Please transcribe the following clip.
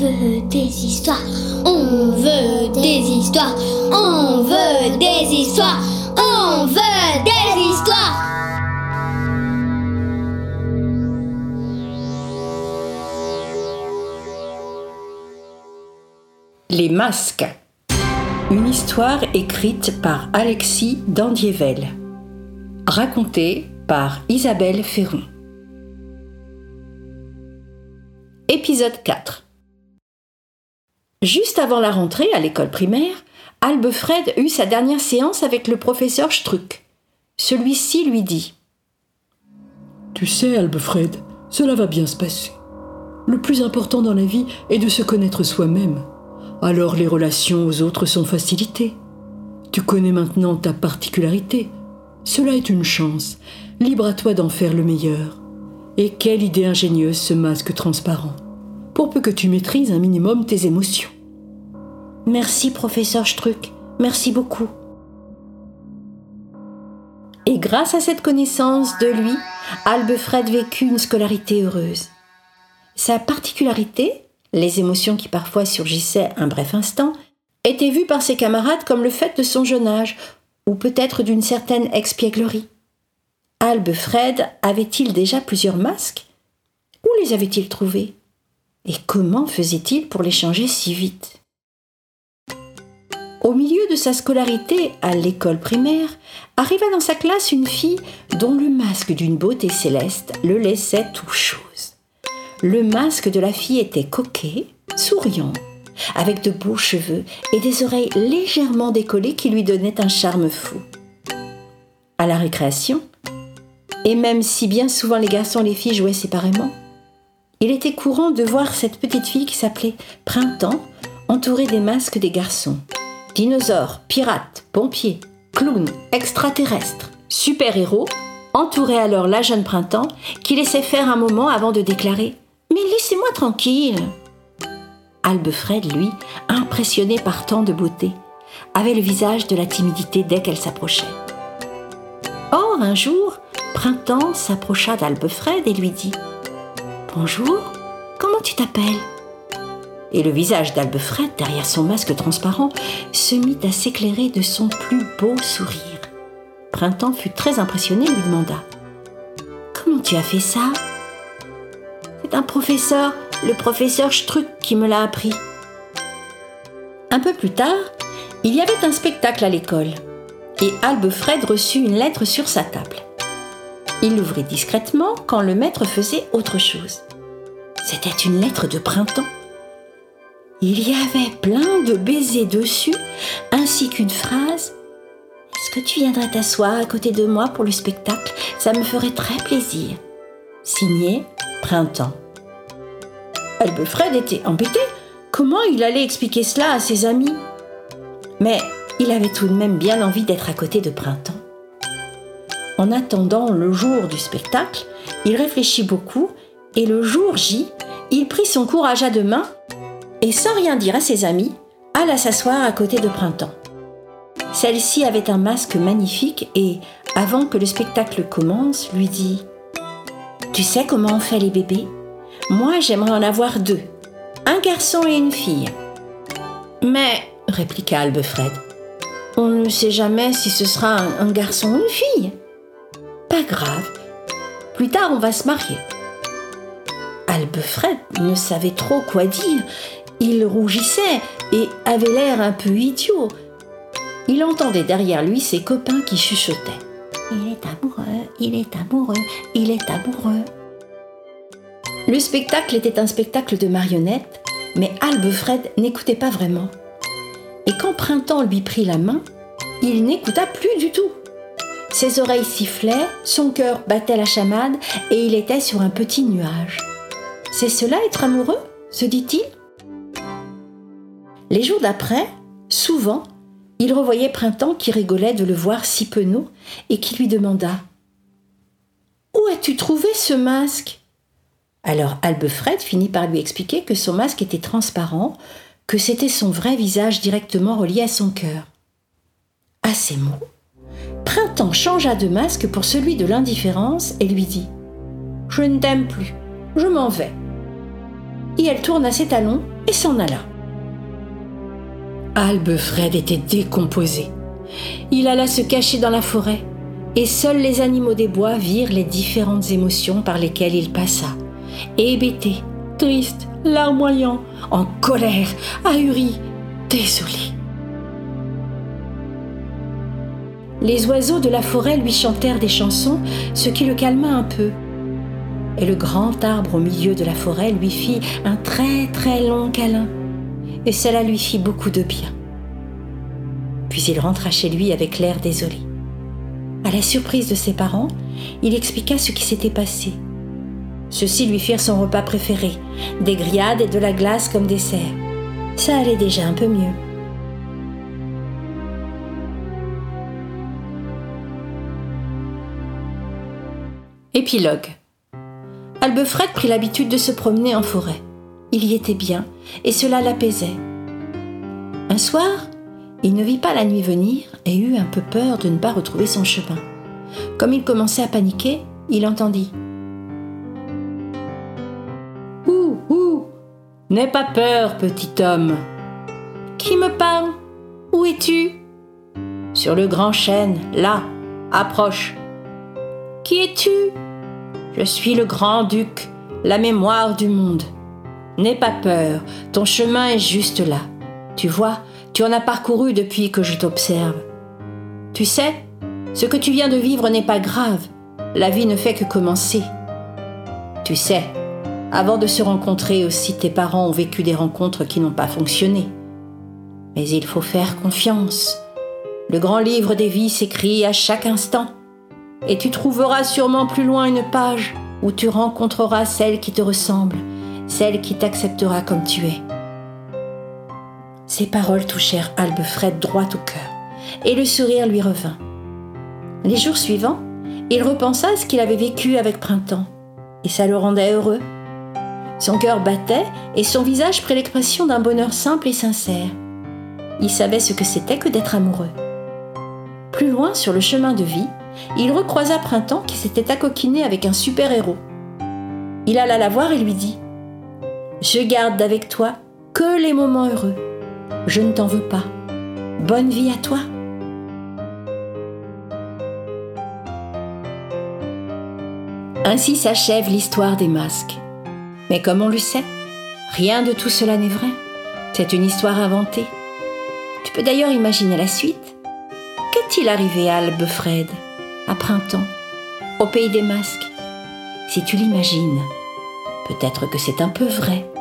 veut des histoires. On veut des histoires. On veut des histoires. On veut des histoires. Les masques. Une histoire écrite par Alexis Dandievel. Racontée par Isabelle Ferron. Épisode 4. Juste avant la rentrée à l'école primaire, Albefred eut sa dernière séance avec le professeur Struck. Celui-ci lui dit : « Tu sais, Albefred, cela va bien se passer. Le plus important dans la vie est de se connaître soi-même. Alors les relations aux autres sont facilitées. Tu connais maintenant ta particularité. Cela est une chance. Libre à toi d'en faire le meilleur. Et quelle idée ingénieuse ce masque transparent. Pour peu que tu maîtrises un minimum tes émotions. » « Merci, professeur Struck. Merci beaucoup. » Et grâce à cette connaissance de lui, Albefred vécut une scolarité heureuse. Sa particularité, les émotions qui parfois surgissaient un bref instant, étaient vues par ses camarades comme le fait de son jeune âge, ou peut-être d'une certaine espièglerie. Albefred avait-il déjà plusieurs masques ? Où les avait-il trouvés ? Et comment faisait-il pour les changer si vite ? Au milieu de sa scolarité à l'école primaire, arriva dans sa classe une fille dont le masque d'une beauté céleste le laissait tout chose. Le masque de la fille était coquet, souriant, avec de beaux cheveux et des oreilles légèrement décollées qui lui donnaient un charme fou. À la récréation, et même si bien souvent les garçons et les filles jouaient séparément, il était courant de voir cette petite fille qui s'appelait Printemps entourée des masques des garçons. Dinosaures, pirates, pompiers, clowns, extraterrestres, super-héros entouraient alors la jeune Printemps qui laissait faire un moment avant de déclarer « Mais laissez-moi tranquille !» Albefred, lui, impressionné par tant de beauté, avait le visage de la timidité dès qu'elle s'approchait. Or, un jour, Printemps s'approcha d'Albefred et lui dit « Bonjour, comment tu t'appelles ?» Et le visage d'Albefred, derrière son masque transparent, se mit à s'éclairer de son plus beau sourire. Printemps fut très impressionné et lui demanda « Comment tu as fait ça ?»« C'est un professeur, le professeur Struck, qui me l'a appris. » Un peu plus tard, il y avait un spectacle à l'école et Albefred reçut une lettre sur sa table. Il l'ouvrit discrètement quand le maître faisait autre chose. C'était une lettre de Printemps. Il y avait plein de baisers dessus, ainsi qu'une phrase « Est-ce que tu viendrais t'asseoir à côté de moi pour le spectacle ? Ça me ferait très plaisir. » Signé Printemps. Albefred était embêté. Comment il allait expliquer cela à ses amis ? Mais il avait tout de même bien envie d'être à côté de Printemps. En attendant le jour du spectacle, il réfléchit beaucoup et le jour J, il prit son courage à deux mains et sans rien dire à ses amis, alla s'asseoir à côté de Printemps. Celle-ci avait un masque magnifique et, avant que le spectacle commence, lui dit « Tu sais comment on fait les bébés ? Moi, j'aimerais en avoir 2, un garçon et une fille. » « Mais, répliqua Albefred, on ne sait jamais si ce sera un garçon ou une fille. » « Pas grave, plus tard on va se marier. » Albefred ne savait trop quoi dire. Il rougissait et avait l'air un peu idiot. Il entendait derrière lui ses copains qui chuchotaient. « Il est amoureux, il est amoureux, il est amoureux. » Le spectacle était un spectacle de marionnettes, mais Albefred n'écoutait pas vraiment. Et quand Printemps lui prit la main, il n'écouta plus du tout. Ses oreilles sifflaient, son cœur battait la chamade et il était sur un petit nuage. « C'est cela être amoureux ?» se dit-il. Les jours d'après, souvent, il revoyait Printemps qui rigolait de le voir si penaud et qui lui demanda « Où as-tu trouvé ce masque ?» Alors Albefred finit par lui expliquer que son masque était transparent, que c'était son vrai visage directement relié à son cœur. À ces mots, Printemps changea de masque pour celui de l'indifférence et lui dit « Je ne t'aime plus, je m'en vais. » et elle tourna ses talons et s'en alla. Albefred était décomposé. Il alla se cacher dans la forêt, et seuls les animaux des bois virent les différentes émotions par lesquelles il passa. Hébété, triste, larmoyant, en colère, ahuri, désolé. Les oiseaux de la forêt lui chantèrent des chansons, ce qui le calma un peu. Et le grand arbre au milieu de la forêt lui fit un très très long câlin, et cela lui fit beaucoup de bien. Puis il rentra chez lui avec l'air désolé. À la surprise de ses parents, il expliqua ce qui s'était passé. Ceux-ci lui firent son repas préféré, des grillades et de la glace comme dessert. Ça allait déjà un peu mieux. Épilogue. Albefred prit l'habitude de se promener en forêt. Il y était bien, et cela l'apaisait. Un soir, il ne vit pas la nuit venir et eut un peu peur de ne pas retrouver son chemin. Comme il commençait à paniquer, il entendit « Ouh, ouh, n'aie pas peur, petit homme. »« Qui me parle ? Où es-tu ? » ?»« Sur le grand chêne, là, approche. »« Qui es-tu ? » ?»« Je suis le grand-duc, la mémoire du monde. N'aie pas peur, ton chemin est juste là. Tu vois, tu en as parcouru depuis que je t'observe. Tu sais, ce que tu viens de vivre n'est pas grave. La vie ne fait que commencer. Tu sais, avant de se rencontrer aussi, tes parents ont vécu des rencontres qui n'ont pas fonctionné. Mais il faut faire confiance. Le grand livre des vies s'écrit à chaque instant. Et tu trouveras sûrement plus loin une page où tu rencontreras celle qui te ressemble, celle qui t'acceptera comme tu es. Ces paroles touchèrent Albefred droit au cœur, et le sourire lui revint. Les jours suivants, il repensa à ce qu'il avait vécu avec Printemps, et ça le rendait heureux. Son cœur battait, et son visage prit l'expression d'un bonheur simple et sincère. Il savait ce que c'était que d'être amoureux. Plus loin, sur le chemin de vie, il recroisa Printemps qui s'était accoquiné avec un super-héros. Il alla la voir et lui dit « Je garde avec toi que les moments heureux. Je ne t'en veux pas. Bonne vie à toi. » Ainsi s'achève l'histoire des masques. Mais comme on le sait, rien de tout cela n'est vrai. C'est une histoire inventée. Tu peux d'ailleurs imaginer la suite. Qu'est-il arrivé à Albefred, à Printemps, au pays des masques ? Si tu l'imagines, peut-être que c'est un peu vrai.